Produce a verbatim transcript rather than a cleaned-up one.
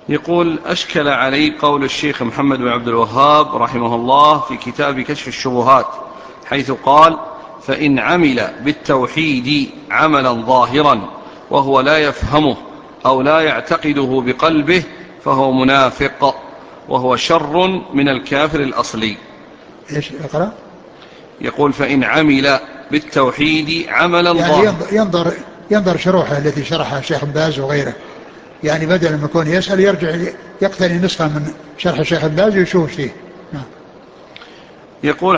يقول: أشكل علي قول الشيخ محمد بن عبد الوهاب رحمه الله في كتاب كشف الشبهات، حيث قال: فإن عمل بالتوحيد عملا ظاهرا وهو لا يفهمه أو لا يعتقده بقلبه فهو منافق، وهو شر من الكافر الأصلي. إيش اقرأ؟ يقول: فإن عمل بالتوحيد عملا يعني ظاهرا. ينظر ينظر شروحه التي شرحها الشيخ ابن باز وغيره، يعني بدل ما يكون يسأل يرجع يقتني نسخة من شرح الشيخ ابن باز ويشوف فيه. نعم. يقول: